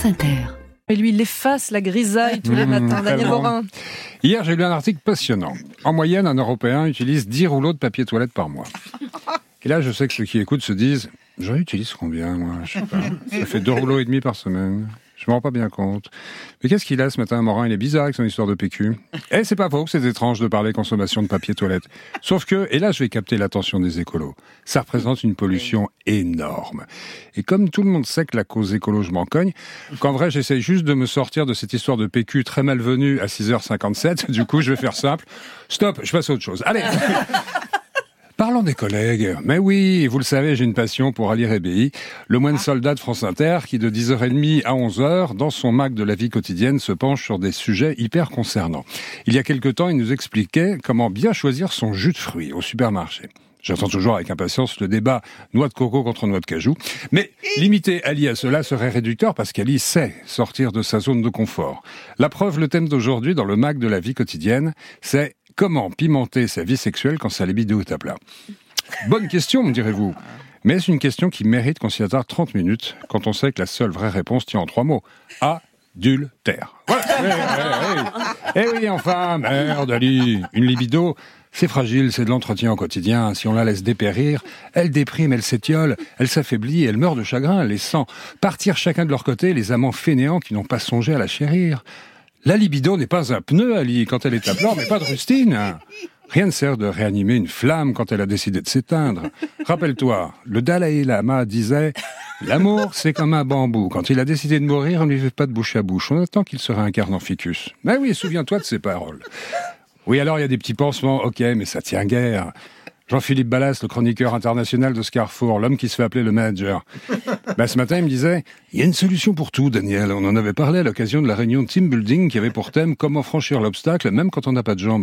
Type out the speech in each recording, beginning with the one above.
France Inter. Et lui, il efface la grisaille tous les matins. Daniel Morin. Hier, j'ai lu un article passionnant. En moyenne, un Européen utilise 10 rouleaux de papier toilette par mois. Et là, je sais que ceux qui écoutent se disent « J'en utilise combien, moi ? Je sais pas. Ça fait 2,5 rouleaux par semaine. Je me rends pas bien compte. Mais qu'est-ce qu'il a ce matin, Morin ? Il est bizarre avec son histoire de PQ. Et c'est pas faux que c'est étrange de parler consommation de papier toilette. Sauf que, et là je vais capter l'attention des écolos, ça représente une pollution énorme. Et comme tout le monde sait que la cause écolo, je m'en cogne, qu'en vrai j'essaye juste de me sortir de cette histoire de PQ très malvenue à 6h57, du coup je vais faire simple. Stop, je passe à autre chose. Allez. Parlons des collègues. Mais oui, vous le savez, j'ai une passion pour Ali Rebéi, le moine soldat de France Inter, qui de 10h30 à 11h, dans son mag de la vie quotidienne, se penche sur des sujets hyper concernants. Il y a quelque temps, il nous expliquait comment bien choisir son jus de fruits au supermarché. J'attends toujours avec impatience le débat noix de coco contre noix de cajou. Mais limiter Ali à cela serait réducteur parce qu'Ali sait sortir de sa zone de confort. La preuve, le thème d'aujourd'hui dans le mag de la vie quotidienne, c'est comment pimenter sa vie sexuelle quand sa libido est à plat. Bonne question, me direz-vous. Mais c'est une question qui mérite qu'on s'y attarde 30 minutes quand on sait que la seule vraie réponse tient en 3 mots. Adultère. Voilà. Eh oui, enfin, merde, Ali. Une libido, c'est fragile, c'est de l'entretien au quotidien. Si on la laisse dépérir, elle déprime, elle s'étiole, elle s'affaiblit, elle meurt de chagrin, laissant partir chacun de leur côté les amants fainéants qui n'ont pas songé à la chérir. La libido n'est pas un pneu, Ali. Quand elle est à plat, on met pas de rustine. Rien ne sert de réanimer une flamme quand elle a décidé de s'éteindre. Rappelle-toi, le Dalai Lama disait « L'amour, c'est comme un bambou. Quand il a décidé de mourir, on ne lui fait pas de bouche à bouche. On attend qu'il se réincarne en ficus. » Mais oui, souviens-toi de ces paroles. Oui, alors il y a des petits pansements, ok, mais ça tient guère. Jean-Philippe Ballas, le chroniqueur international de ce Carrefour, l'homme qui se fait appeler le manager. Ce matin, il me disait « Il y a une solution pour tout, Daniel. On en avait parlé à l'occasion de la réunion de team building qui avait pour thème « Comment franchir l'obstacle, même quand on n'a pas de jambes ».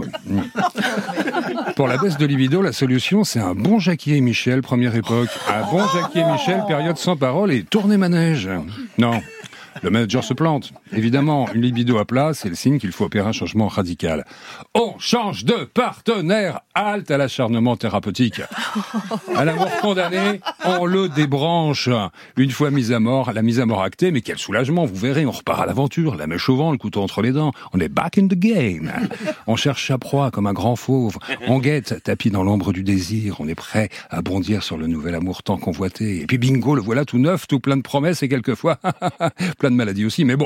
Pour la baisse de libido, la solution, c'est un bon Jackie et Michel, première époque. Un bon Jackie et Michel, période sans parole et tournée manège. Non. Le manager se plante. Évidemment, une libido à plat, c'est le signe qu'il faut opérer un changement radical. On change de partenaire, halte à l'acharnement thérapeutique. À l'amour condamné, on le débranche. Une fois mise à mort, la mise à mort actée, mais quel soulagement, vous verrez, on repart à l'aventure, la mèche au vent, le couteau entre les dents. On est back in the game. On cherche sa proie comme un grand fauve. On guette, tapis dans l'ombre du désir. On est prêt à bondir sur le nouvel amour tant convoité. Et puis bingo, le voilà tout neuf, tout plein de promesses et quelquefois plein de maladies aussi, mais bon.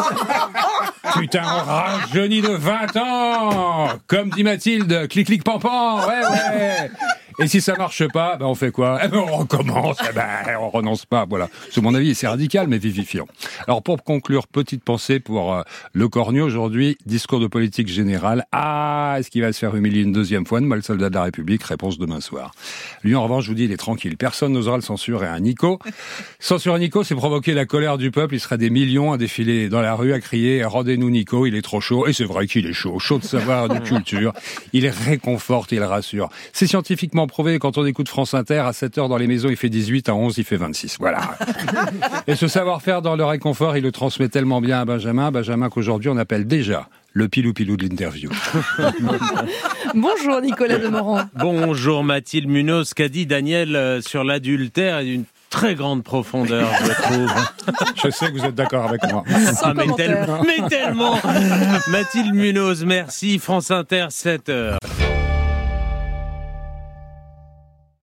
Putain, on rajeunit de 20 ans. Comme dit Mathilde, clic clic pampan. Ouais. Et si ça marche pas, on fait quoi ? On recommence, on renonce pas, voilà. C'est mon avis, c'est radical mais vivifiant. Alors pour conclure, petite pensée pour Le Cornu aujourd'hui, discours de politique générale. Est-ce qu'il va se faire humilier une deuxième fois ? Moi, le soldat de la République, réponse demain soir. Lui, en revanche, je vous dis, il est tranquille. Personne n'osera le censurer. Nico, censurer Nico, c'est provoquer la colère du peuple. Il serait des millions à défiler dans la rue, à crier « Rendez-nous Nico, il est trop chaud ». Et c'est vrai qu'il est chaud de savoir, de culture. Il réconforte, il rassure. C'est scientifiquement prouvé, quand on écoute France Inter, à 7h dans les maisons, il fait 18, à 11, il fait 26. Voilà. Et ce savoir-faire dans le réconfort, il le transmet tellement bien à Benjamin qu'aujourd'hui, on appelle déjà le pilou-pilou de l'interview. Bonjour Nicolas Demorand. Bonjour Mathilde Munoz. Qu'a dit Daniel sur l'adultère d'une très grande profondeur, je trouve. Je sais que vous êtes d'accord avec moi. Mais tellement. Mathilde Munoz, merci. France Inter, 7h.